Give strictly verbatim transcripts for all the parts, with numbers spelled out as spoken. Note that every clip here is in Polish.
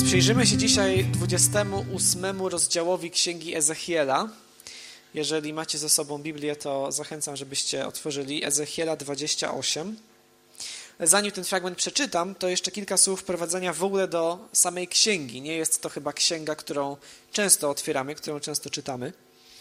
Przyjrzymy się dzisiaj dwudziestemu ósmemu rozdziałowi Księgi Ezechiela. Jeżeli macie ze sobą Biblię, to zachęcam, żebyście otworzyli Ezechiela dwadzieścia osiem. Zanim ten fragment przeczytam, to jeszcze kilka słów wprowadzenia w ogóle do samej księgi. Nie jest to chyba księga, którą często otwieramy, którą często czytamy.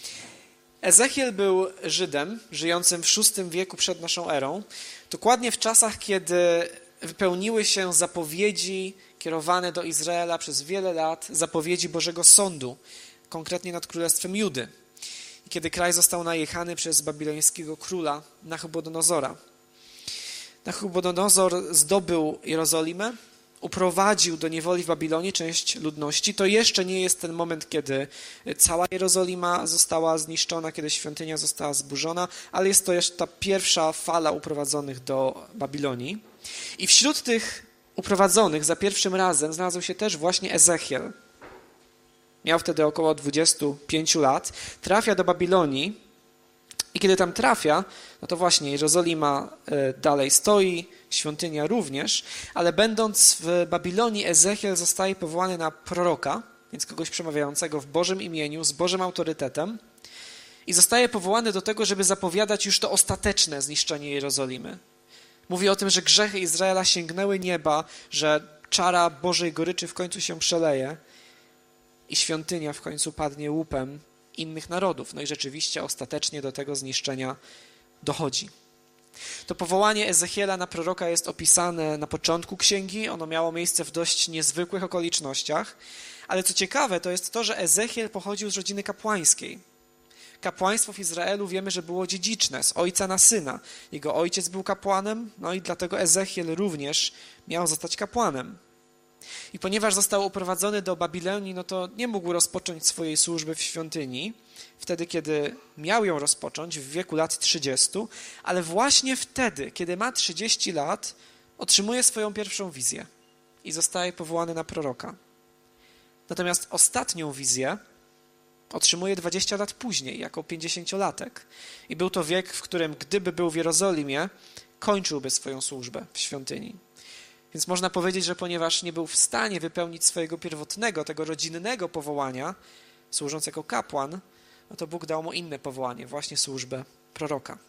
Ezechiel był Żydem, żyjącym w szóstym wieku przed naszą erą, dokładnie w czasach, kiedy wypełniły się zapowiedzi kierowane do Izraela przez wiele lat, zapowiedzi Bożego Sądu, konkretnie nad Królestwem Judy. I kiedy kraj został najechany przez babilońskiego króla Nabuchodonozora. Nabuchodonozor zdobył Jerozolimę, uprowadził do niewoli w Babilonie część ludności. To jeszcze nie jest ten moment, kiedy cała Jerozolima została zniszczona, kiedy świątynia została zburzona, ale jest to jeszcze ta pierwsza fala uprowadzonych do Babilonii. I wśród tych uprowadzonych za pierwszym razem znalazł się też właśnie Ezechiel. Miał wtedy około dwudziestu pięciu lat. Trafia do Babilonii i kiedy tam trafia, no to właśnie Jerozolima dalej stoi, świątynia również, ale będąc w Babilonii Ezechiel zostaje powołany na proroka, więc kogoś przemawiającego w Bożym imieniu, z Bożym autorytetem i zostaje powołany do tego, żeby zapowiadać już to ostateczne zniszczenie Jerozolimy. Mówi o tym, że grzechy Izraela sięgnęły nieba, że czara Bożej goryczy w końcu się przeleje i świątynia w końcu padnie łupem innych narodów. No i rzeczywiście ostatecznie do tego zniszczenia dochodzi. To powołanie Ezechiela na proroka jest opisane na początku księgi. Ono miało miejsce w dość niezwykłych okolicznościach. Ale co ciekawe, to jest to, że Ezechiel pochodził z rodziny kapłańskiej. Kapłaństwo w Izraelu wiemy, że było dziedziczne, z ojca na syna. Jego ojciec był kapłanem, no i dlatego Ezechiel również miał zostać kapłanem. I ponieważ został uprowadzony do Babilonii, no to nie mógł rozpocząć swojej służby w świątyni, wtedy, kiedy miał ją rozpocząć, w wieku lat trzydziestu, ale właśnie wtedy, kiedy ma trzydzieści lat, otrzymuje swoją pierwszą wizję i zostaje powołany na proroka. Natomiast ostatnią wizję otrzymuje dwadzieścia lat później, jako pięćdziesięciolatek. I był to wiek, w którym gdyby był w Jerozolimie, kończyłby swoją służbę w świątyni. Więc można powiedzieć, że ponieważ nie był w stanie wypełnić swojego pierwotnego, tego rodzinnego powołania, służąc jako kapłan, no to Bóg dał mu inne powołanie, właśnie służbę proroka.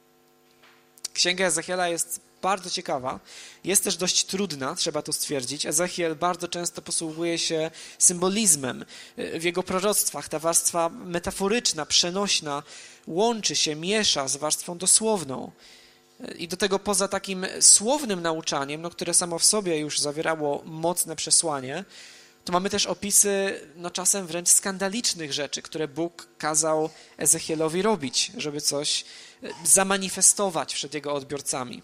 Księga Ezechiela jest bardzo ciekawa, jest też dość trudna, trzeba to stwierdzić. Ezechiel bardzo często posługuje się symbolizmem. W jego proroctwach ta warstwa metaforyczna, przenośna łączy się, miesza z warstwą dosłowną. I do tego poza takim słownym nauczaniem, no, które samo w sobie już zawierało mocne przesłanie, to mamy też opisy no, czasem wręcz skandalicznych rzeczy, które Bóg kazał Ezechielowi robić, żeby coś zamanifestować przed jego odbiorcami.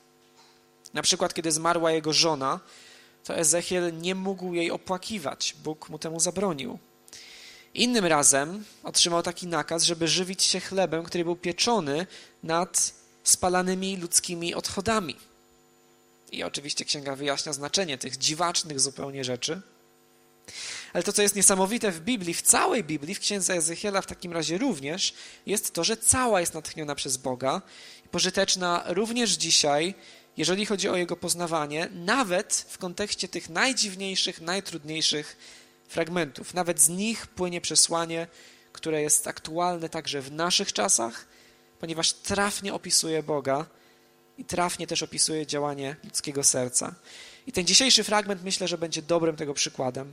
Na przykład, kiedy zmarła jego żona, to Ezechiel nie mógł jej opłakiwać. Bóg mu temu zabronił. Innym razem otrzymał taki nakaz, żeby żywić się chlebem, który był pieczony nad spalanymi ludzkimi odchodami. I oczywiście księga wyjaśnia znaczenie tych dziwacznych zupełnie rzeczy. Ale to, co jest niesamowite w Biblii, w całej Biblii, w księdze Ezechiela w takim razie również, jest to, że cała jest natchniona przez Boga i pożyteczna również dzisiaj, jeżeli chodzi o jego poznawanie, nawet w kontekście tych najdziwniejszych, najtrudniejszych fragmentów. Nawet z nich płynie przesłanie, które jest aktualne także w naszych czasach, ponieważ trafnie opisuje Boga i trafnie też opisuje działanie ludzkiego serca. I ten dzisiejszy fragment myślę, że będzie dobrym tego przykładem.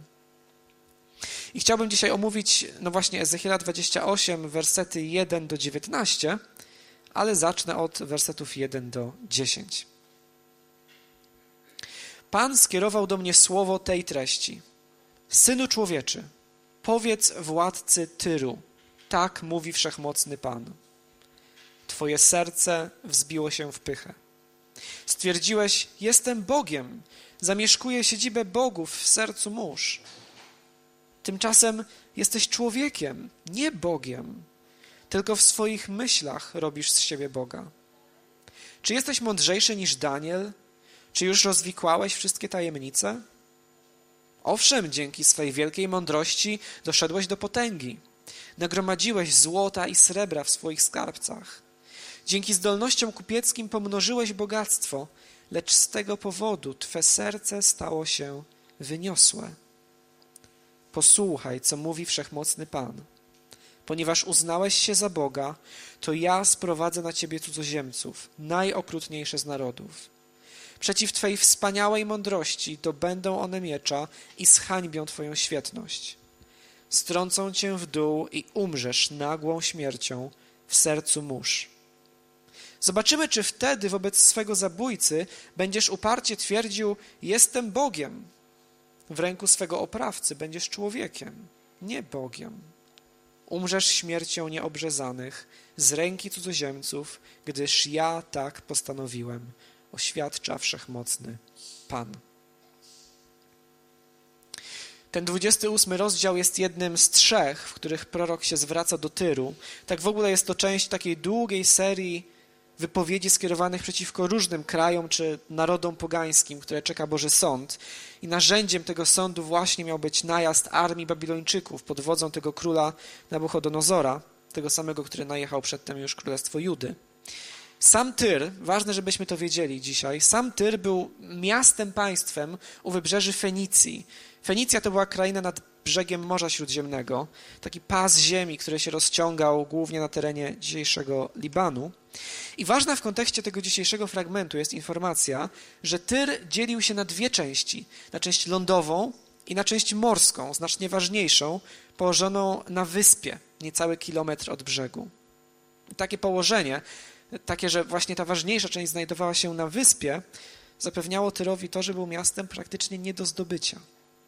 I chciałbym dzisiaj omówić, no właśnie Ezechiela dwadzieścia osiem, wersety jeden do dziewiętnastu, ale zacznę od wersetów jeden do dziesięciu. Pan skierował do mnie słowo tej treści. Synu człowieczy, powiedz władcy Tyru, tak mówi wszechmocny Pan. Twoje serce wzbiło się w pychę. Stwierdziłeś, jestem Bogiem, zamieszkuję siedzibę bogów w sercu mórz. Tymczasem jesteś człowiekiem, nie Bogiem, tylko w swoich myślach robisz z siebie Boga. Czy jesteś mądrzejszy niż Daniel? Czy już rozwikłałeś wszystkie tajemnice? Owszem, dzięki swej wielkiej mądrości doszedłeś do potęgi. Nagromadziłeś złota i srebra w swoich skarbcach. Dzięki zdolnościom kupieckim pomnożyłeś bogactwo, lecz z tego powodu twe serce stało się wyniosłe. posłuchaj, co mówi Wszechmocny Pan. Ponieważ uznałeś się za Boga, to ja sprowadzę na ciebie cudzoziemców, najokrutniejsze z narodów. Przeciw twej wspaniałej mądrości dobędą one miecza i zhańbią twoją świetność. Strącą cię w dół i umrzesz nagłą śmiercią w sercu mórz. Zobaczymy, czy wtedy wobec swego zabójcy będziesz uparcie twierdził, jestem Bogiem. W ręku swego oprawcy będziesz człowiekiem, nie Bogiem. Umrzesz śmiercią nieobrzezanych z ręki cudzoziemców, gdyż ja tak postanowiłem, oświadcza Wszechmocny Pan. Ten dwudziesty ósmy rozdział jest jednym z trzech, w których prorok się zwraca do Tyru. Tak w ogóle jest to część takiej długiej serii wypowiedzi skierowanych przeciwko różnym krajom czy narodom pogańskim, które czeka Boży Sąd. I narzędziem tego sądu właśnie miał być najazd armii Babilończyków pod wodzą tego króla Nabuchodonozora, tego samego, który najechał przedtem już królestwo Judy. Sam Tyr, ważne, żebyśmy to wiedzieli dzisiaj, sam Tyr był miastem, państwem u wybrzeży Fenicji. Fenicja to była kraina nad brzegiem Morza Śródziemnego, taki pas ziemi, który się rozciągał głównie na terenie dzisiejszego Libanu. I ważna w kontekście tego dzisiejszego fragmentu jest informacja, że Tyr dzielił się na dwie części, na część lądową i na część morską, znacznie ważniejszą, położoną na wyspie, niecały kilometr od brzegu. I takie położenie, takie, że właśnie ta ważniejsza część znajdowała się na wyspie, zapewniało Tyrowi to, że był miastem praktycznie nie do zdobycia.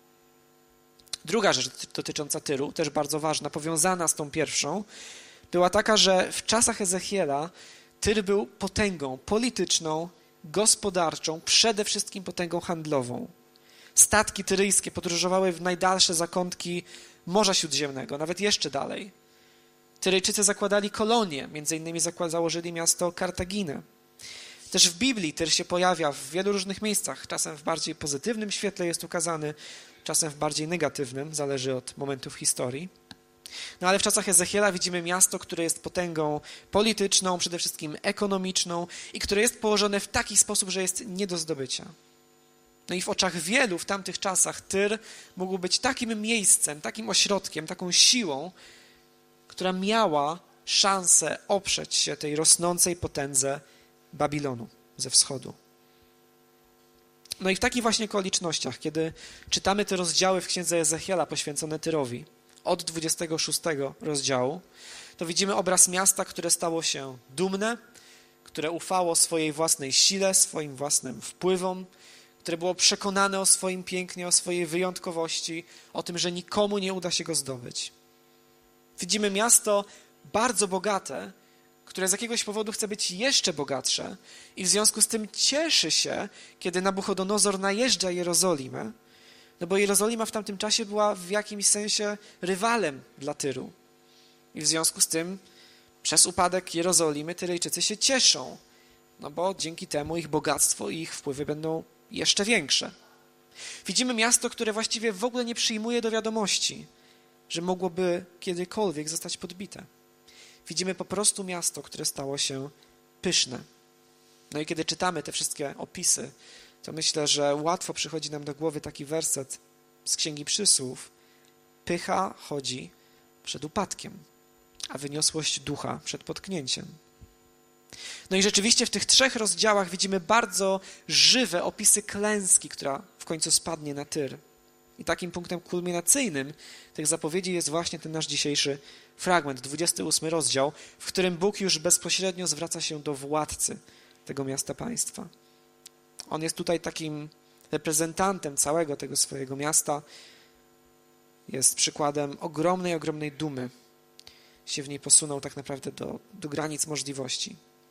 Druga rzecz dotycząca Tyru, też bardzo ważna, powiązana z tą pierwszą, była taka, że w czasach Ezechiela Tyr był potęgą polityczną, gospodarczą, przede wszystkim potęgą handlową. Statki tyryjskie podróżowały w najdalsze zakątki Morza Śródziemnego, nawet jeszcze dalej. Tyryjczycy zakładali kolonie, między innymi założyli miasto Kartaginę. Też w Biblii Tyr się pojawia w wielu różnych miejscach, czasem w bardziej pozytywnym świetle jest ukazany, czasem w bardziej negatywnym, zależy od momentów historii. No ale w czasach Ezechiela widzimy miasto, które jest potęgą polityczną, przede wszystkim ekonomiczną i które jest położone w taki sposób, że jest nie do zdobycia. No i w oczach wielu w tamtych czasach Tyr mógł być takim miejscem, takim ośrodkiem, taką siłą, która miała szansę oprzeć się tej rosnącej potędze Babilonu ze wschodu. No i w takich właśnie okolicznościach, kiedy czytamy te rozdziały w księdze Ezechiela poświęcone Tyrowi, od dwudziestego szóstego rozdziału, to widzimy obraz miasta, które stało się dumne, które ufało swojej własnej sile, swoim własnym wpływom, które było przekonane o swoim pięknie, o swojej wyjątkowości, o tym, że nikomu nie uda się go zdobyć. Widzimy miasto bardzo bogate, które z jakiegoś powodu chce być jeszcze bogatsze i w związku z tym cieszy się, kiedy Nabuchodonozor najeżdża Jerozolimę, no bo Jerozolima w tamtym czasie była w jakimś sensie rywalem dla Tyru. I w związku z tym przez upadek Jerozolimy Tyryjczycy się cieszą, no bo dzięki temu ich bogactwo i ich wpływy będą jeszcze większe. Widzimy miasto, które właściwie w ogóle nie przyjmuje do wiadomości, że mogłoby kiedykolwiek zostać podbite. Widzimy po prostu miasto, które stało się pyszne. No i kiedy czytamy te wszystkie opisy, to myślę, że łatwo przychodzi nam do głowy taki werset z Księgi Przysłów. Pycha chodzi przed upadkiem, a wyniosłość ducha przed potknięciem. No i rzeczywiście w tych trzech rozdziałach widzimy bardzo żywe opisy klęski, która w końcu spadnie na Tyr. I takim punktem kulminacyjnym tych zapowiedzi jest właśnie ten nasz dzisiejszy fragment, dwudziesty ósmy rozdział, w którym Bóg już bezpośrednio zwraca się do władcy tego miasta państwa. On jest tutaj takim reprezentantem całego tego swojego miasta. Jest przykładem ogromnej, ogromnej dumy. Się w niej posunął tak naprawdę do, do granic możliwości.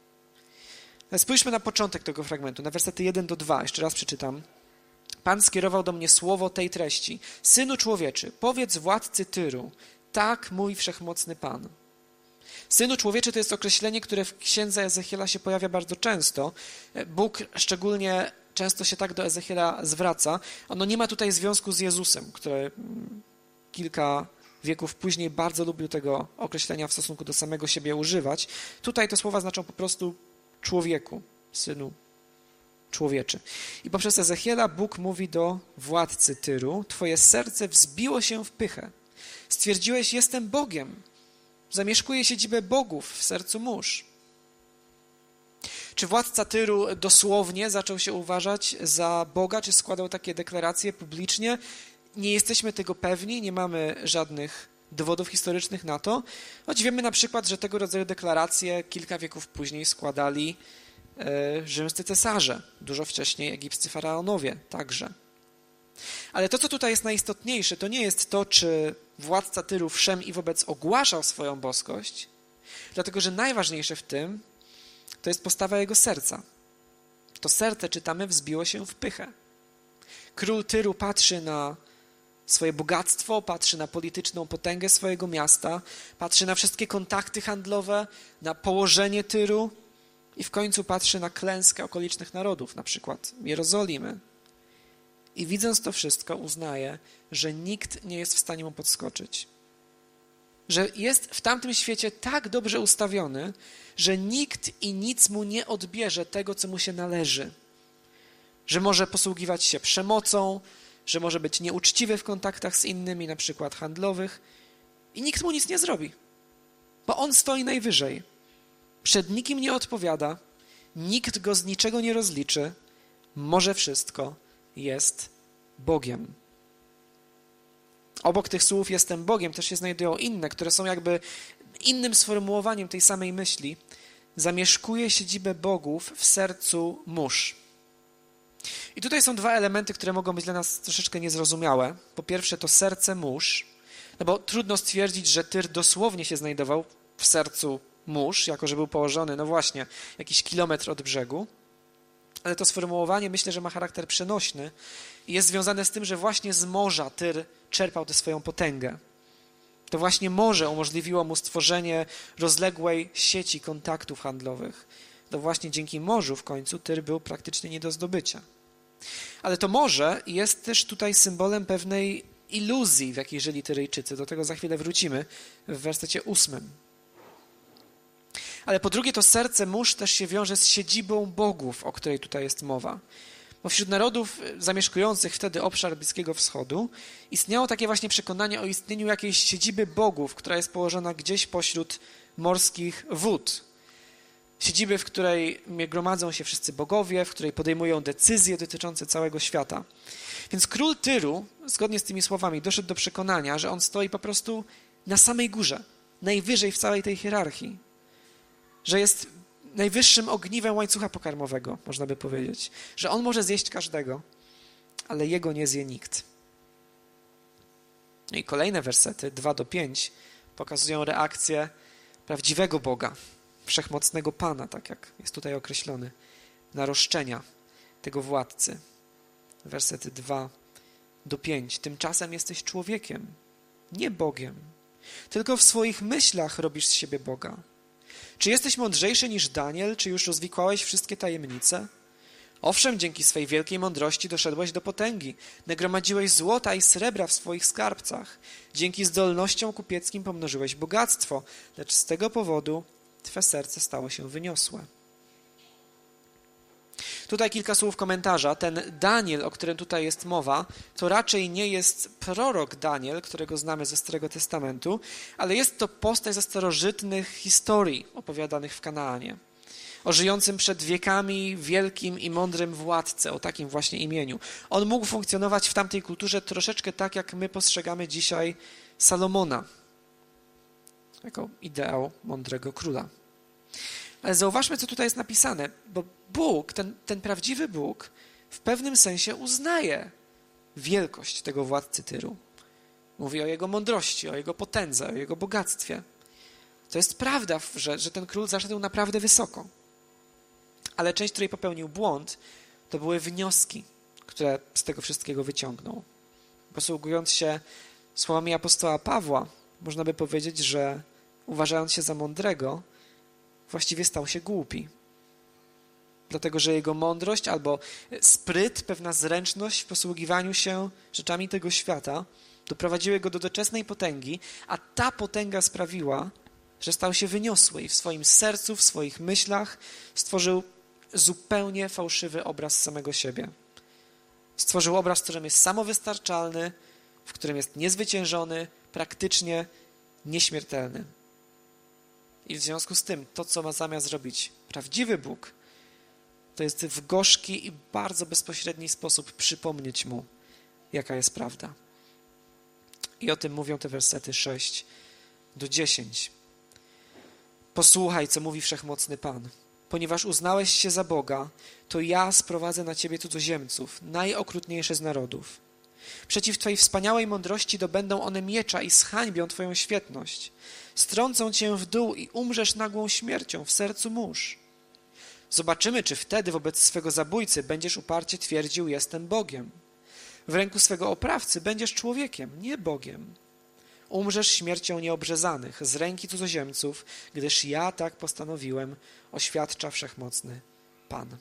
Ale spójrzmy na początek tego fragmentu, na wersety jeden do dwa. Jeszcze raz przeczytam. Pan skierował do mnie słowo tej treści. Synu człowieczy, powiedz władcy Tyru, tak mój wszechmocny Pan. Synu człowieczy to jest określenie, które w księdze Ezechiela się pojawia bardzo często. Bóg szczególnie często się tak do Ezechiela zwraca. Ono nie ma tutaj związku z Jezusem, który kilka wieków później bardzo lubił tego określenia w stosunku do samego siebie używać. Tutaj te słowa znaczą po prostu człowieku, synu człowieczy. I poprzez Ezechiela Bóg mówi do władcy Tyru: twoje serce wzbiło się w pychę. Stwierdziłeś: jestem Bogiem. Zamieszkuję siedzibę bogów w sercu mórz. Czy władca Tyru dosłownie zaczął się uważać za Boga, czy składał takie deklaracje publicznie? Nie jesteśmy tego pewni, nie mamy żadnych dowodów historycznych na to, choć wiemy na przykład, że tego rodzaju deklaracje kilka wieków później składali e, rzymscy cesarze, dużo wcześniej egipscy faraonowie także. Ale to, co tutaj jest najistotniejsze, to nie jest to, czy władca Tyru wszem i wobec ogłaszał swoją boskość, dlatego że najważniejsze w tym to jest postawa jego serca. To serce, czytamy, wzbiło się w pychę. Król Tyru patrzy na swoje bogactwo, patrzy na polityczną potęgę swojego miasta, patrzy na wszystkie kontakty handlowe, na położenie Tyru i w końcu patrzy na klęskę okolicznych narodów, na przykład Jerozolimy. I widząc to wszystko, uznaje, że nikt nie jest w stanie mu podskoczyć. Że jest w tamtym świecie tak dobrze ustawiony, że nikt i nic mu nie odbierze tego, co mu się należy. Że może posługiwać się przemocą, że może być nieuczciwy w kontaktach z innymi, na przykład handlowych, i nikt mu nic nie zrobi, bo on stoi najwyżej. Przed nikim nie odpowiada, nikt go z niczego nie rozliczy, może wszystko, jest Bogiem. Obok tych słów "jestem Bogiem" też się znajdują inne, które są jakby innym sformułowaniem tej samej myśli. Zamieszkuje siedzibę bogów w sercu mórz. I tutaj są dwa elementy, które mogą być dla nas troszeczkę niezrozumiałe. Po pierwsze to serce mórz, no bo trudno stwierdzić, że Tyr dosłownie się znajdował w sercu mórz, jako że był położony, no właśnie, jakiś kilometr od brzegu. Ale to sformułowanie myślę, że ma charakter przenośny i jest związane z tym, że właśnie z morza Tyr czerpał tę swoją potęgę. To właśnie morze umożliwiło mu stworzenie rozległej sieci kontaktów handlowych. To właśnie dzięki morzu w końcu Tyr był praktycznie nie do zdobycia. Ale to morze jest też tutaj symbolem pewnej iluzji, w jakiej żyli Tyryjczycy. Do tego za chwilę wrócimy w wersecie ósmym. Ale po drugie to serce mórz też się wiąże z siedzibą bogów, o której tutaj jest mowa. Bo wśród narodów zamieszkujących wtedy obszar Bliskiego Wschodu istniało takie właśnie przekonanie o istnieniu jakiejś siedziby bogów, która jest położona gdzieś pośród morskich wód. Siedziby, w której gromadzą się wszyscy bogowie, w której podejmują decyzje dotyczące całego świata. Więc król Tyru, zgodnie z tymi słowami, doszedł do przekonania, że on stoi po prostu na samej górze, najwyżej w całej tej hierarchii. Że jest najwyższym ogniwem łańcucha pokarmowego, można by powiedzieć. Że on może zjeść każdego, ale jego nie zje nikt. No i kolejne wersety, dwa do pięć, pokazują reakcję prawdziwego Boga, wszechmocnego Pana, tak jak jest tutaj określony, na roszczenia tego władcy. Wersety dwa do pięć. Tymczasem jesteś człowiekiem, nie Bogiem, tylko w swoich myślach robisz z siebie Boga. Czy jesteś mądrzejszy niż Daniel? Czy już rozwikłałeś wszystkie tajemnice? Owszem, dzięki swej wielkiej mądrości doszedłeś do potęgi. Nagromadziłeś złota i srebra w swoich skarbcach. Dzięki zdolnościom kupieckim pomnożyłeś bogactwo, lecz z tego powodu twe serce stało się wyniosłe. Tutaj kilka słów komentarza. Ten Daniel, o którym tutaj jest mowa, to raczej nie jest prorok Daniel, którego znamy ze Starego Testamentu, ale jest to postać ze starożytnych historii opowiadanych w Kanaanie. O żyjącym przed wiekami wielkim i mądrym władcy, o takim właśnie imieniu. On mógł funkcjonować w tamtej kulturze troszeczkę tak, jak my postrzegamy dzisiaj Salomona, jako ideał mądrego króla. Ale zauważmy, co tutaj jest napisane, bo Bóg, ten, ten prawdziwy Bóg, w pewnym sensie uznaje wielkość tego władcy Tyru. Mówi o jego mądrości, o jego potędze, o jego bogactwie. To jest prawda, że, że ten król zaszedł naprawdę wysoko. Ale część, której popełnił błąd, to były wnioski, które z tego wszystkiego wyciągnął. Posługując się słowami apostoła Pawła, można by powiedzieć, że uważając się za mądrego, właściwie stał się głupi. Dlatego, że jego mądrość albo spryt, pewna zręczność w posługiwaniu się rzeczami tego świata doprowadziły go do doczesnej potęgi, a ta potęga sprawiła, że stał się wyniosły i w swoim sercu, w swoich myślach stworzył zupełnie fałszywy obraz samego siebie. Stworzył obraz, w którym jest samowystarczalny, w którym jest niezwyciężony, praktycznie nieśmiertelny. I w związku z tym to, co ma zamiar zrobić prawdziwy Bóg, to jest w gorzki i bardzo bezpośredni sposób przypomnieć mu, jaka jest prawda. I o tym mówią te wersety sześć do dziesięć. Posłuchaj, co mówi Wszechmocny Pan. Ponieważ uznałeś się za Boga, to ja sprowadzę na ciebie cudzoziemców, najokrutniejsze z narodów. Przeciw twojej wspaniałej mądrości dobędą one miecza i zhańbią twoją świetność. Strącą cię w dół i umrzesz nagłą śmiercią w sercu mórz. Zobaczymy, czy wtedy wobec swego zabójcy będziesz uparcie twierdził, jestem Bogiem. W ręku swego oprawcy będziesz człowiekiem, nie Bogiem. Umrzesz śmiercią nieobrzezanych z ręki cudzoziemców, gdyż ja tak postanowiłem, oświadcza Wszechmocny Pan.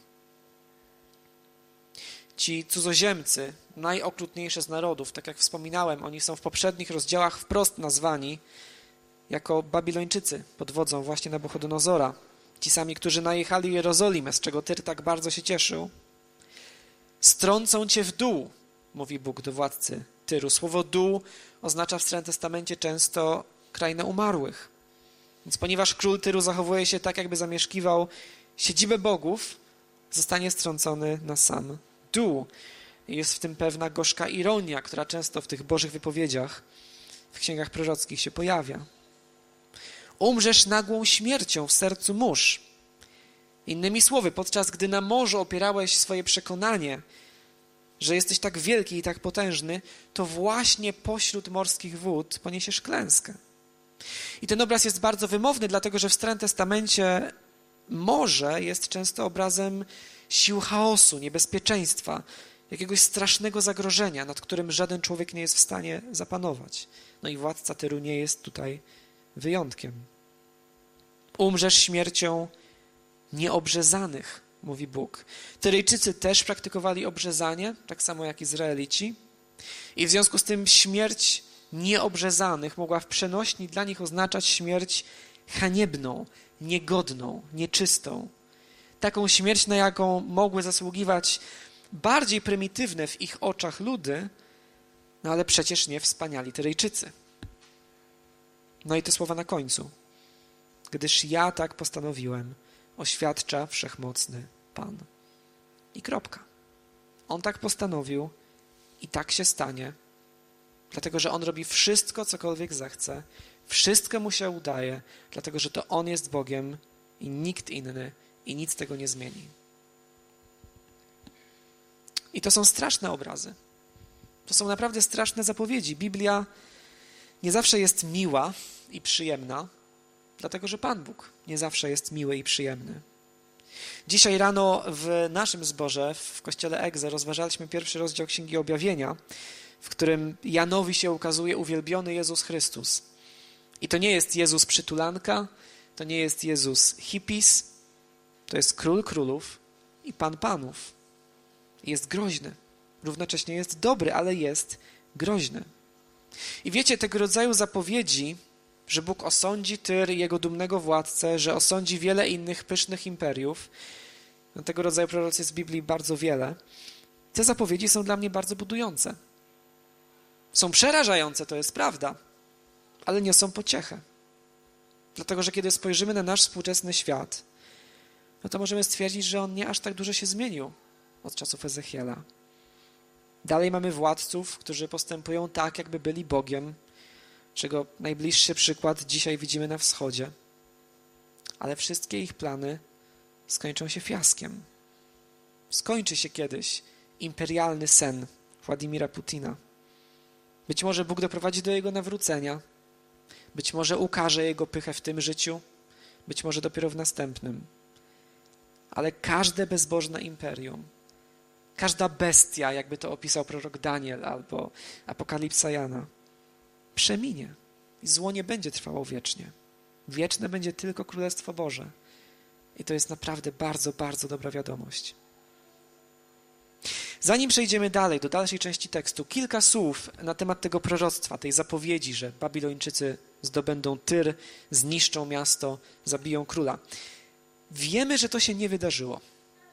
Ci cudzoziemcy, najokrutniejsze z narodów, tak jak wspominałem, oni są w poprzednich rozdziałach wprost nazwani jako Babilończycy pod wodzą właśnie Nabuchodonozora. Ci sami, którzy najechali Jerozolimę, z czego Tyr tak bardzo się cieszył. Strącą cię w dół, mówi Bóg do władcy Tyru. Słowo dół oznacza w Starym Testamencie często krainę umarłych. Więc ponieważ król Tyru zachowuje się tak, jakby zamieszkiwał siedzibę bogów, zostanie strącony na sam dół. Jest w tym pewna gorzka ironia, która często w tych bożych wypowiedziach w księgach prorockich się pojawia. Umrzesz nagłą śmiercią w sercu mórz. Innymi słowy, podczas gdy na morzu opierałeś swoje przekonanie, że jesteś tak wielki i tak potężny, to właśnie pośród morskich wód poniesiesz klęskę. I ten obraz jest bardzo wymowny, dlatego że w Starym Testamencie morze jest często obrazem sił chaosu, niebezpieczeństwa, jakiegoś strasznego zagrożenia, nad którym żaden człowiek nie jest w stanie zapanować. No i władca Tyru nie jest tutaj wyjątkiem. Umrzesz śmiercią nieobrzezanych, mówi Bóg. Tyryjczycy też praktykowali obrzezanie, tak samo jak Izraelici. I w związku z tym śmierć nieobrzezanych mogła w przenośni dla nich oznaczać śmierć haniebną, niegodną, nieczystą. Taką śmierć, na jaką mogły zasługiwać bardziej prymitywne w ich oczach ludy, no ale przecież nie wspaniali Tyryjczycy. No i te słowa na końcu. Gdyż ja tak postanowiłem, oświadcza Wszechmocny Pan. I kropka. On tak postanowił i tak się stanie, dlatego że On robi wszystko, cokolwiek zechce, wszystko mu się udaje, dlatego że to On jest Bogiem i nikt inny i nic tego nie zmieni. I to są straszne obrazy. To są naprawdę straszne zapowiedzi. Biblia nie zawsze jest miła i przyjemna, dlatego że Pan Bóg nie zawsze jest miły i przyjemny. Dzisiaj rano w naszym zborze, w kościele Egze, rozważaliśmy pierwszy rozdział Księgi Objawienia, w którym Janowi się ukazuje uwielbiony Jezus Chrystus. I to nie jest Jezus przytulanka, to nie jest Jezus hippies, to jest Król Królów i Pan Panów. Jest groźny. Równocześnie jest dobry, ale jest groźny. I wiecie, tego rodzaju zapowiedzi, że Bóg osądzi Tyr i jego dumnego władcę, że osądzi wiele innych pysznych imperiów, no tego rodzaju prorocy jest w Biblii bardzo wiele, te zapowiedzi są dla mnie bardzo budujące. Są przerażające, to jest prawda, ale niosą pociechę. Dlatego, że kiedy spojrzymy na nasz współczesny świat, no to możemy stwierdzić, że on nie aż tak dużo się zmienił od czasów Ezechiela. Dalej mamy władców, którzy postępują tak, jakby byli Bogiem, czego najbliższy przykład dzisiaj widzimy na wschodzie. Ale wszystkie ich plany skończą się fiaskiem. Skończy się kiedyś imperialny sen Władimira Putina. Być może Bóg doprowadzi do jego nawrócenia. Być może ukaże jego pychę w tym życiu. Być może dopiero w następnym. Ale każde bezbożne imperium, każda bestia, jakby to opisał prorok Daniel albo Apokalipsa Jana, przeminie i zło nie będzie trwało wiecznie. Wieczne będzie tylko Królestwo Boże. I to jest naprawdę bardzo, bardzo dobra wiadomość. Zanim przejdziemy dalej, do dalszej części tekstu, kilka słów na temat tego proroctwa, tej zapowiedzi, że Babilończycy zdobędą Tyr, zniszczą miasto, zabiją króla. Wiemy, że to się nie wydarzyło.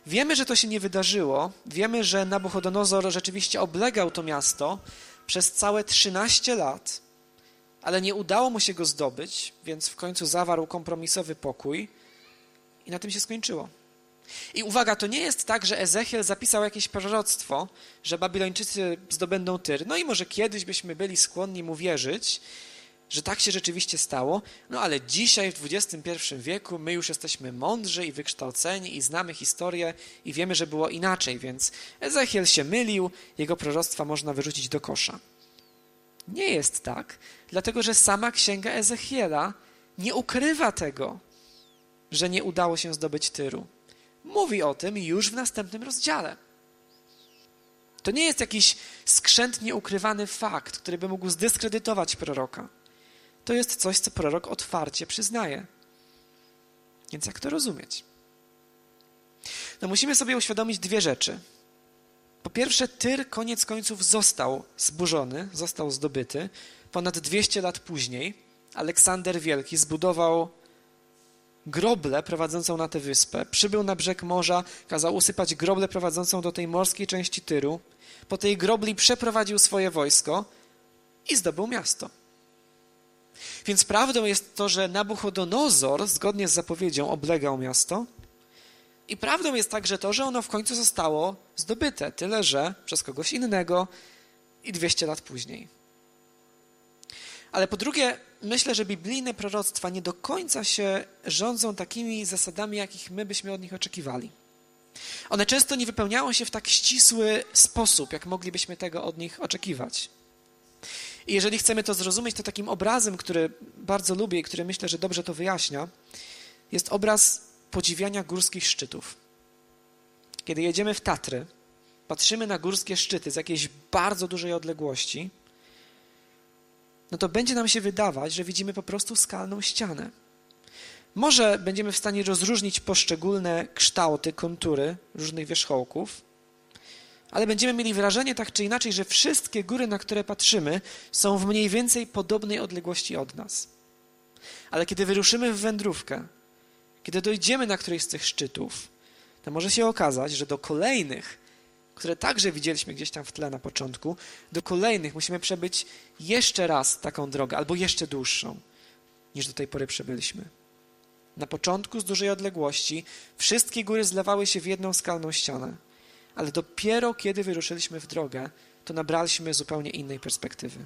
Wiemy, że to się nie wydarzyło. Wiemy, że Nabuchodonozor rzeczywiście oblegał to miasto przez całe trzynaście lat, ale nie udało mu się go zdobyć, więc w końcu zawarł kompromisowy pokój i na tym się skończyło. I uwaga, to nie jest tak, że Ezechiel zapisał jakieś proroctwo, że Babilończycy zdobędą Tyr. No i może kiedyś byśmy byli skłonni mu wierzyć, że tak się rzeczywiście stało, no ale dzisiaj w dwudziestym pierwszym wieku my już jesteśmy mądrzy i wykształceni i znamy historię i wiemy, że było inaczej, więc Ezechiel się mylił, jego proroctwa można wyrzucić do kosza. Nie jest tak, dlatego że sama księga Ezechiela nie ukrywa tego, że nie udało się zdobyć Tyru. Mówi o tym już w następnym rozdziale. To nie jest jakiś skrzętnie ukrywany fakt, który by mógł zdyskredytować proroka. To jest coś, co prorok otwarcie przyznaje. Więc jak to rozumieć? No musimy sobie uświadomić dwie rzeczy. Po pierwsze, Tyr koniec końców został zburzony, został zdobyty. Ponad dwieście lat później Aleksander Wielki zbudował groblę prowadzącą na tę wyspę. Przybył na brzeg morza, kazał usypać groblę prowadzącą do tej morskiej części Tyru. Po tej grobli przeprowadził swoje wojsko i zdobył miasto. Więc prawdą jest to, że Nabuchodonozor zgodnie z zapowiedzią oblegał miasto i prawdą jest także to, że ono w końcu zostało zdobyte, tyle że przez kogoś innego i dwieście lat później. Ale po drugie, myślę, że biblijne proroctwa nie do końca się rządzą takimi zasadami, jakich my byśmy od nich oczekiwali. One często nie wypełniają się w tak ścisły sposób, jak moglibyśmy tego od nich oczekiwać. I jeżeli chcemy to zrozumieć, to takim obrazem, który bardzo lubię i który myślę, że dobrze to wyjaśnia, jest obraz podziwiania górskich szczytów. Kiedy jedziemy w Tatry, patrzymy na górskie szczyty z jakiejś bardzo dużej odległości, no to będzie nam się wydawać, że widzimy po prostu skalną ścianę. Może będziemy w stanie rozróżnić poszczególne kształty, kontury różnych wierzchołków, ale będziemy mieli wrażenie tak czy inaczej, że wszystkie góry, na które patrzymy, są w mniej więcej podobnej odległości od nas. Ale kiedy wyruszymy w wędrówkę, kiedy dojdziemy na któryś z tych szczytów, to może się okazać, że do kolejnych, które także widzieliśmy gdzieś tam w tle na początku, do kolejnych musimy przebyć jeszcze raz taką drogę, albo jeszcze dłuższą, niż do tej pory przebyliśmy. Na początku z dużej odległości wszystkie góry zlewały się w jedną skalną ścianę, ale dopiero kiedy wyruszyliśmy w drogę, to nabraliśmy zupełnie innej perspektywy.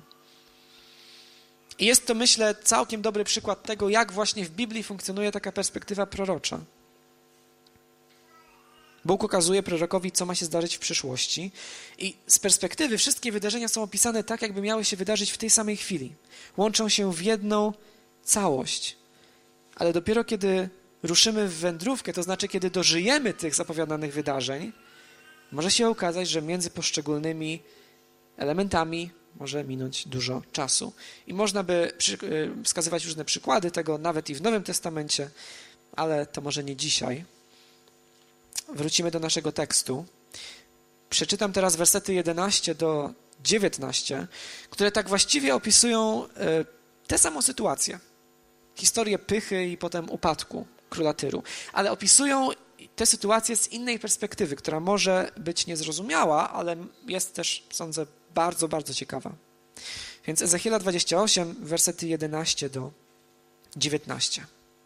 I jest to, myślę, całkiem dobry przykład tego, jak właśnie w Biblii funkcjonuje taka perspektywa prorocza. Bóg ukazuje prorokowi, co ma się zdarzyć w przyszłości i z perspektywy wszystkie wydarzenia są opisane tak, jakby miały się wydarzyć w tej samej chwili. Łączą się w jedną całość. Ale dopiero kiedy ruszymy w wędrówkę, to znaczy kiedy dożyjemy tych zapowiadanych wydarzeń, może się okazać, że między poszczególnymi elementami może minąć dużo czasu. I można by przy, wskazywać różne przykłady tego, nawet i w Nowym Testamencie, ale to może nie dzisiaj. Wrócimy do naszego tekstu. Przeczytam teraz wersety jedenaście do dziewiętnaście, które tak właściwie opisują tę samą sytuację. Historię pychy i potem upadku króla Tyru. Ale opisują tę sytuację z innej perspektywy, która może być niezrozumiała, ale jest też, sądzę, bardzo, bardzo ciekawa. Więc Ezechiela dwadzieścia osiem, wersety jedenaście do dziewiętnaście.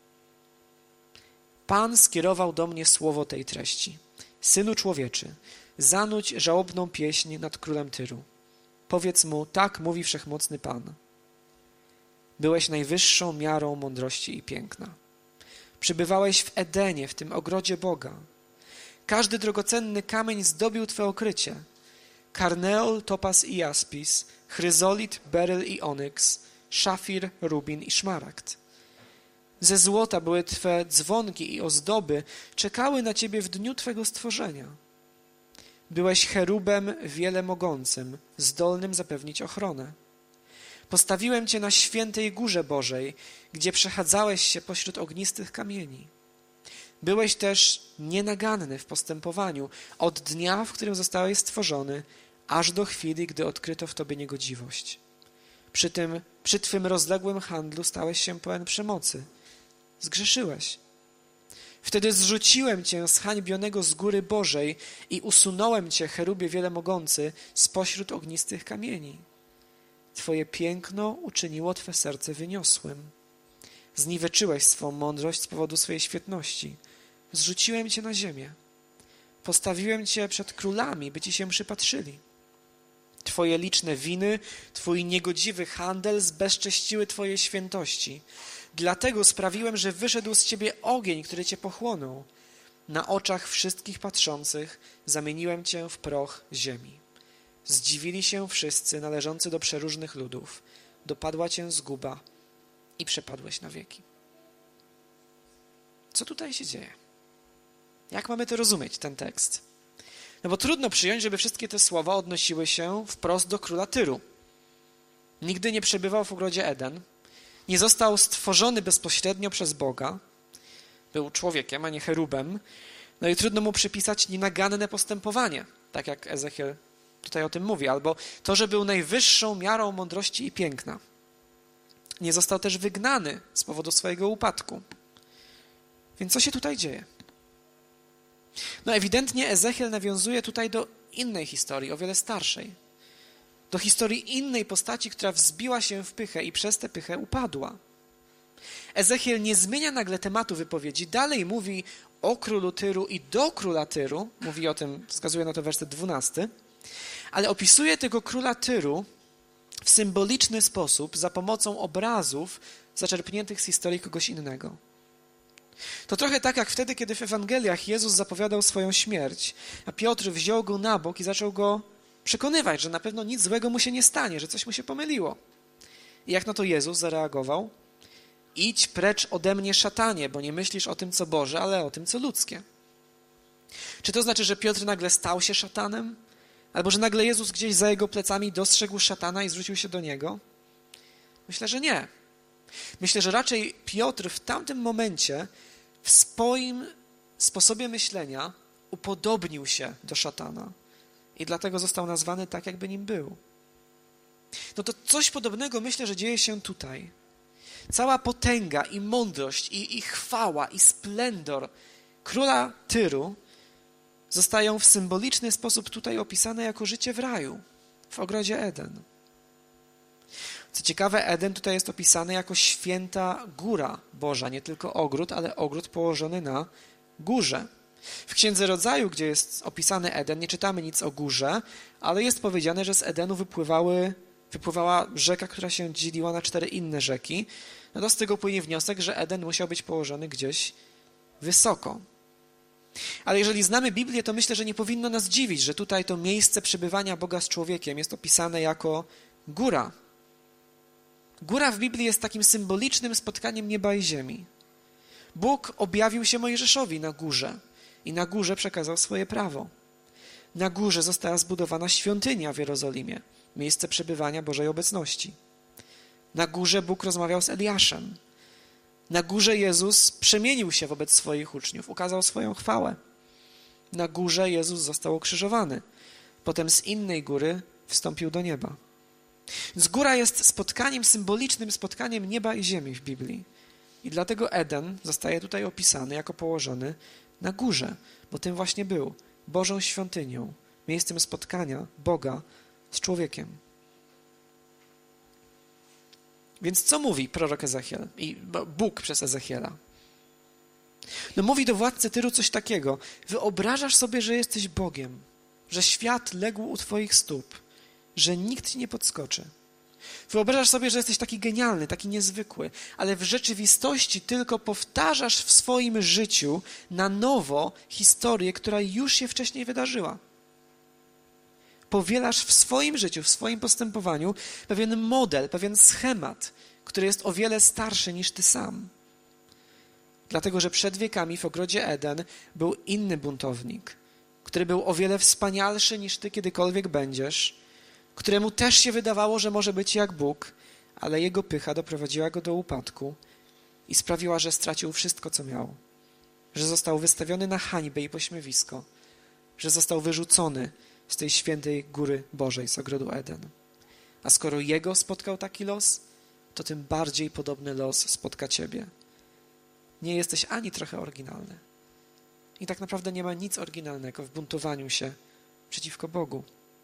Pan skierował do mnie słowo tej treści. Synu człowieczy, zanudź żałobną pieśń nad królem Tyru. Powiedz mu, tak mówi wszechmocny Pan. Byłeś najwyższą miarą mądrości i piękna. Przybywałeś w Edenie, w tym ogrodzie Boga. Każdy drogocenny kamień zdobił twe okrycie. Karneol, topaz i jaspis, chryzolit, beryl i onyks, szafir, rubin i szmaragd. Ze złota były twe dzwonki i ozdoby, czekały na ciebie w dniu twego stworzenia. Byłeś cherubem wiele mogącym, zdolnym zapewnić ochronę. Postawiłem cię na świętej górze Bożej, gdzie przechadzałeś się pośród ognistych kamieni. Byłeś też nienaganny w postępowaniu od dnia, w którym zostałeś stworzony, aż do chwili, gdy odkryto w tobie niegodziwość. Przy tym, przy twym rozległym handlu stałeś się pełen przemocy. Zgrzeszyłeś. Wtedy zrzuciłem cię zhańbionego z góry Bożej i usunąłem cię, cherubie wielomogący, spośród ognistych kamieni. Twoje piękno uczyniło twe serce wyniosłym. Zniweczyłeś swą mądrość z powodu swojej świetności. Zrzuciłem cię na ziemię. Postawiłem cię przed królami, by ci się przypatrzyli. Twoje liczne winy, twój niegodziwy handel zbezcześciły twoje świętości. Dlatego sprawiłem, że wyszedł z ciebie ogień, który cię pochłonął. Na oczach wszystkich patrzących zamieniłem cię w proch ziemi. Zdziwili się wszyscy należący do przeróżnych ludów. Dopadła cię zguba i przepadłeś na wieki. Co tutaj się dzieje? Jak mamy to rozumieć, ten tekst? No bo trudno przyjąć, żeby wszystkie te słowa odnosiły się wprost do króla Tyru. Nigdy nie przebywał w ogrodzie Eden. Nie został stworzony bezpośrednio przez Boga. Był człowiekiem, a nie cherubem. No i trudno mu przypisać nienaganne postępowanie, tak jak Ezechiel tutaj o tym mówi, albo to, że był najwyższą miarą mądrości i piękna. Nie został też wygnany z powodu swojego upadku. Więc co się tutaj dzieje? No ewidentnie Ezechiel nawiązuje tutaj do innej historii, o wiele starszej. Do historii innej postaci, która wzbiła się w pychę i przez tę pychę upadła. Ezechiel nie zmienia nagle tematu wypowiedzi, dalej mówi o królu Tyru i do króla Tyru, mówi o tym, wskazuje na to werset dwunasty, ale opisuje tego króla Tyru w symboliczny sposób za pomocą obrazów zaczerpniętych z historii kogoś innego. To trochę tak jak wtedy, kiedy w Ewangeliach Jezus zapowiadał swoją śmierć, a Piotr wziął go na bok i zaczął go przekonywać, że na pewno nic złego mu się nie stanie, że coś mu się pomyliło. I jak na to Jezus zareagował? Idź precz ode mnie, szatanie, bo nie myślisz o tym, co Boże, ale o tym, co ludzkie. Czy to znaczy, że Piotr nagle stał się szatanem? Albo że nagle Jezus gdzieś za jego plecami dostrzegł szatana i zwrócił się do niego? Myślę, że nie. Myślę, że raczej Piotr w tamtym momencie w swoim sposobie myślenia upodobnił się do szatana i dlatego został nazwany tak, jakby nim był. No to coś podobnego myślę, że dzieje się tutaj. Cała potęga i mądrość i, i chwała i splendor króla Tyru zostają w symboliczny sposób tutaj opisane jako życie w raju, w ogrodzie Eden. Co ciekawe, Eden tutaj jest opisany jako święta góra Boża, nie tylko ogród, ale ogród położony na górze. W Księdze Rodzaju, gdzie jest opisany Eden, nie czytamy nic o górze, ale jest powiedziane, że z Edenu wypływały, wypływała rzeka, która się dzieliła na cztery inne rzeki. No to z tego płynie wniosek, że Eden musiał być położony gdzieś wysoko. Ale jeżeli znamy Biblię, to myślę, że nie powinno nas dziwić, że tutaj to miejsce przebywania Boga z człowiekiem jest opisane jako góra. Góra w Biblii jest takim symbolicznym spotkaniem nieba i ziemi. Bóg objawił się Mojżeszowi na górze i na górze przekazał swoje prawo. Na górze została zbudowana świątynia w Jerozolimie, miejsce przebywania Bożej obecności. Na górze Bóg rozmawiał z Eliaszem. Na górze Jezus przemienił się wobec swoich uczniów, ukazał swoją chwałę. Na górze Jezus został ukrzyżowany. Potem z innej góry wstąpił do nieba. Więc góra jest spotkaniem, symbolicznym spotkaniem nieba i ziemi w Biblii. I dlatego Eden zostaje tutaj opisany jako położony na górze, bo tym właśnie był Bożą świątynią, miejscem spotkania Boga z człowiekiem. Więc co mówi prorok Ezechiel i Bóg przez Ezechiela? No mówi do władcy Tyru coś takiego. Wyobrażasz sobie, że jesteś Bogiem, że świat legł u twoich stóp, że nikt ci nie podskoczy. Wyobrażasz sobie, że jesteś taki genialny, taki niezwykły, ale w rzeczywistości tylko powtarzasz w swoim życiu na nowo historię, która już się wcześniej wydarzyła. Powielasz w swoim życiu, w swoim postępowaniu pewien model, pewien schemat, który jest o wiele starszy niż ty sam. Dlatego, że przed wiekami w ogrodzie Eden był inny buntownik, który był o wiele wspanialszy niż ty kiedykolwiek będziesz, któremu też się wydawało, że może być jak Bóg, ale jego pycha doprowadziła go do upadku i sprawiła, że stracił wszystko, co miał. Że został wystawiony na hańbę i pośmiewisko, że został wyrzucony z tej świętej góry Bożej, z ogrodu Eden. A skoro jego spotkał taki los, to tym bardziej podobny los spotka ciebie. Nie jesteś ani trochę oryginalny. I tak naprawdę nie ma nic oryginalnego w buntowaniu się przeciwko Bogu.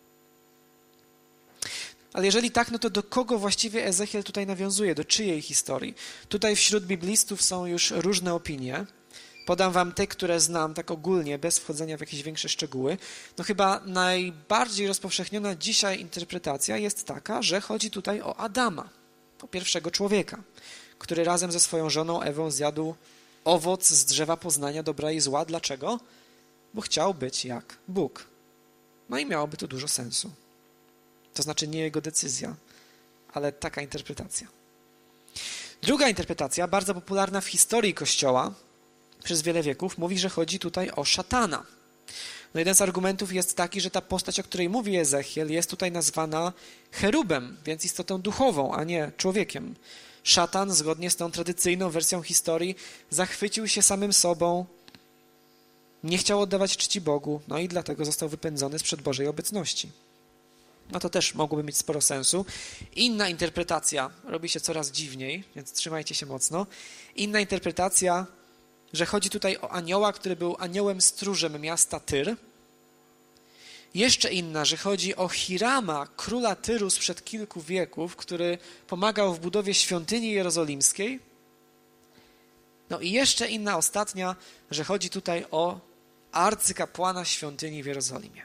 Ale jeżeli tak, no to do kogo właściwie Ezechiel tutaj nawiązuje? Do czyjej historii? Tutaj wśród biblistów są już różne opinie. Podam wam te, które znam tak ogólnie, bez wchodzenia w jakieś większe szczegóły. No chyba najbardziej rozpowszechniona dzisiaj interpretacja jest taka, że chodzi tutaj o Adama, o pierwszego człowieka, który razem ze swoją żoną Ewą zjadł owoc z drzewa poznania dobra i zła. Dlaczego? Bo chciał być jak Bóg. No i miałoby to dużo sensu. To znaczy nie jego decyzja, ale taka interpretacja. Druga interpretacja, bardzo popularna w historii Kościoła przez wiele wieków, mówi, że chodzi tutaj o szatana. No jeden z argumentów jest taki, że ta postać, o której mówi Ezechiel, jest tutaj nazwana cherubem, więc istotą duchową, a nie człowiekiem. Szatan, zgodnie z tą tradycyjną wersją historii, zachwycił się samym sobą, nie chciał oddawać czci Bogu, no i dlatego został wypędzony sprzed Bożej obecności. No to też mogłoby mieć sporo sensu. Inna interpretacja, robi się coraz dziwniej, więc trzymajcie się mocno. Inna interpretacja, że chodzi tutaj o anioła, który był aniołem stróżem miasta Tyr. Jeszcze inna, że chodzi o Hirama, króla Tyru sprzed kilku wieków, który pomagał w budowie świątyni jerozolimskiej. No i jeszcze inna, ostatnia, że chodzi tutaj o arcykapłana świątyni w Jerozolimie.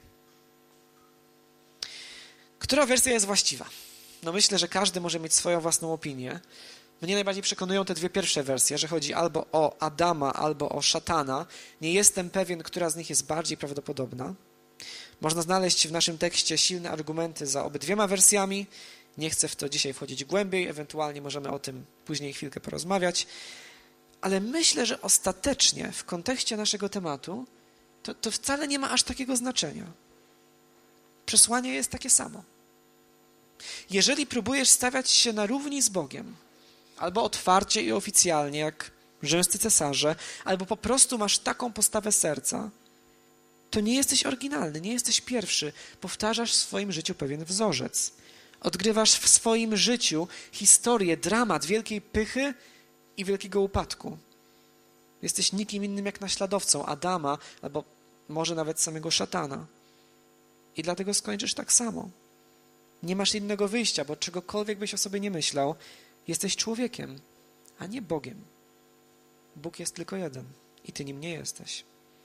Która wersja jest właściwa? No myślę, że każdy może mieć swoją własną opinię. Mnie najbardziej przekonują te dwie pierwsze wersje, że chodzi albo o Adama, albo o szatana. Nie jestem pewien, która z nich jest bardziej prawdopodobna. Można znaleźć w naszym tekście silne argumenty za obydwiema wersjami. Nie chcę w to dzisiaj wchodzić głębiej, ewentualnie możemy o tym później chwilkę porozmawiać. Ale myślę, że ostatecznie w kontekście naszego tematu to, to wcale nie ma aż takiego znaczenia. Przesłanie jest takie samo. Jeżeli próbujesz stawiać się na równi z Bogiem, albo otwarcie i oficjalnie, jak rzymscy cesarze, albo po prostu masz taką postawę serca, to nie jesteś oryginalny, nie jesteś pierwszy. Powtarzasz w swoim życiu pewien wzorzec. Odgrywasz w swoim życiu historię, dramat wielkiej pychy i wielkiego upadku. Jesteś nikim innym jak naśladowcą Adama, albo może nawet samego szatana. I dlatego skończysz tak samo. Nie masz innego wyjścia, bo czegokolwiek byś o sobie nie myślał, jesteś człowiekiem, a nie Bogiem. Bóg jest tylko jeden i ty nim nie jesteś.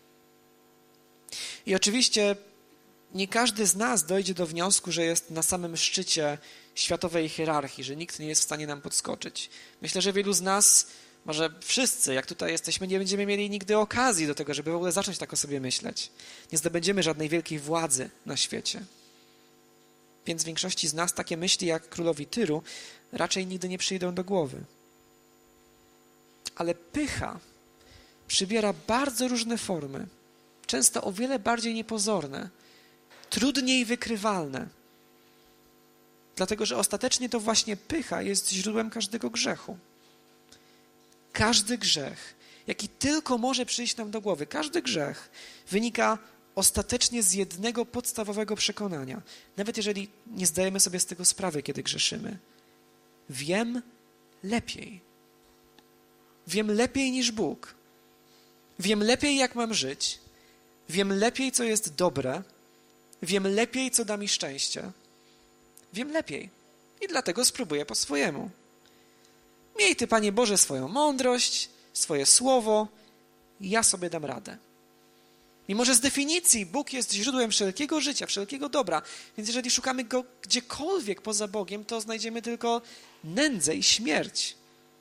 I oczywiście nie każdy z nas dojdzie do wniosku, że jest na samym szczycie światowej hierarchii, że nikt nie jest w stanie nam podskoczyć. Myślę, że wielu z nas, może wszyscy, jak tutaj jesteśmy, nie będziemy mieli nigdy okazji do tego, żeby w ogóle zacząć tak o sobie myśleć. Nie zdobędziemy żadnej wielkiej władzy na świecie. Więc większości z nas takie myśli jak królowi Tyru raczej nigdy nie przyjdą do głowy. Ale pycha przybiera bardzo różne formy, często o wiele bardziej niepozorne, trudniej wykrywalne. Dlatego, że ostatecznie to właśnie pycha jest źródłem każdego grzechu. Każdy grzech, jaki tylko może przyjść nam do głowy, każdy grzech wynika ostatecznie z jednego podstawowego przekonania. Nawet jeżeli nie zdajemy sobie z tego sprawy, kiedy grzeszymy. Wiem lepiej. Wiem lepiej niż Bóg. Wiem lepiej, jak mam żyć. Wiem lepiej, co jest dobre. Wiem lepiej, co da mi szczęście. Wiem lepiej. I dlatego spróbuję po swojemu. Miej Ty, Panie Boże, swoją mądrość, swoje słowo i ja sobie dam radę. Mimo że z definicji Bóg jest źródłem wszelkiego życia, wszelkiego dobra, więc jeżeli szukamy Go gdziekolwiek poza Bogiem, to znajdziemy tylko nędzę i śmierć.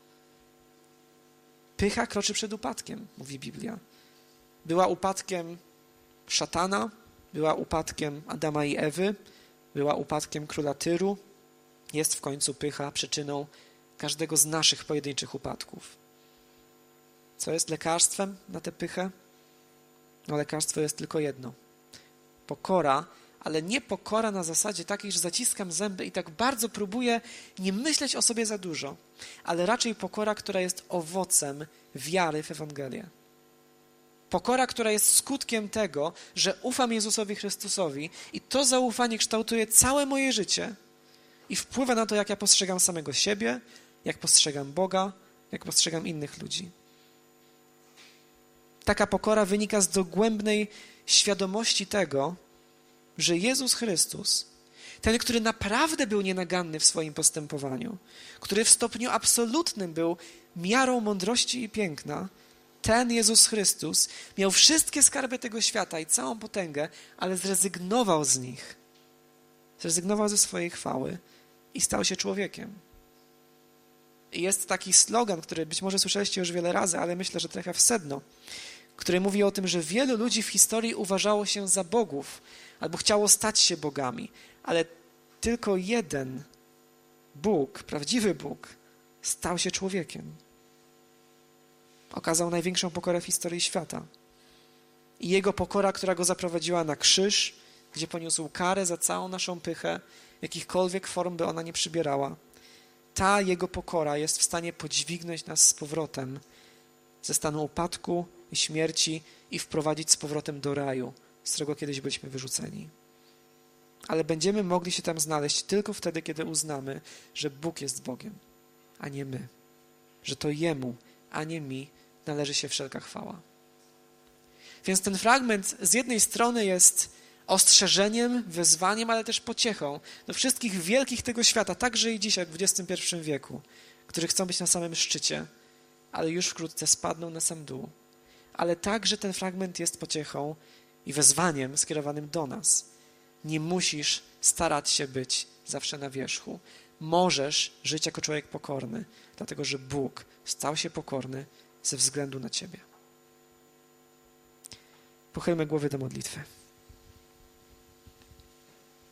Pycha kroczy przed upadkiem, mówi Biblia. Była upadkiem szatana, była upadkiem Adama i Ewy, była upadkiem króla Tyru. Jest w końcu pycha przyczyną każdego z naszych pojedynczych upadków. Co jest lekarstwem na tę pychę? No lekarstwo jest tylko jedno. Pokora, ale nie pokora na zasadzie takiej, że zaciskam zęby i tak bardzo próbuję nie myśleć o sobie za dużo, ale raczej pokora, która jest owocem wiary w Ewangelię. Pokora, która jest skutkiem tego, że ufam Jezusowi Chrystusowi i to zaufanie kształtuje całe moje życie i wpływa na to, jak ja postrzegam samego siebie, jak postrzegam Boga, jak postrzegam innych ludzi. Taka pokora wynika z dogłębnej świadomości tego, że Jezus Chrystus, ten, który naprawdę był nienaganny w swoim postępowaniu, który w stopniu absolutnym był miarą mądrości i piękna, ten Jezus Chrystus miał wszystkie skarby tego świata i całą potęgę, ale zrezygnował z nich. Zrezygnował ze swojej chwały i stał się człowiekiem. I jest taki slogan, który być może słyszeliście już wiele razy, ale myślę, że trafia w sedno, który mówi o tym, że wielu ludzi w historii uważało się za bogów albo chciało stać się bogami, ale tylko jeden Bóg, prawdziwy Bóg, stał się człowiekiem. Okazał największą pokorę w historii świata. I jego pokora, która go zaprowadziła na krzyż, gdzie poniósł karę za całą naszą pychę, jakichkolwiek form by ona nie przybierała, ta jego pokora jest w stanie podźwignąć nas z powrotem ze stanu upadku i śmierci i wprowadzić z powrotem do raju, z którego kiedyś byliśmy wyrzuceni. Ale będziemy mogli się tam znaleźć tylko wtedy, kiedy uznamy, że Bóg jest Bogiem, a nie my. Że to Jemu, a nie mi należy się wszelka chwała. Więc ten fragment z jednej strony jest ostrzeżeniem, wezwaniem, ale też pociechą do wszystkich wielkich tego świata, także i dzisiaj w dwudziestym pierwszym wieku, którzy chcą być na samym szczycie, ale już wkrótce spadną na sam dół. Ale także ten fragment jest pociechą i wezwaniem skierowanym do nas. Nie musisz starać się być zawsze na wierzchu. Możesz żyć jako człowiek pokorny, dlatego że Bóg stał się pokorny ze względu na ciebie. Pochylmy głowy do modlitwy.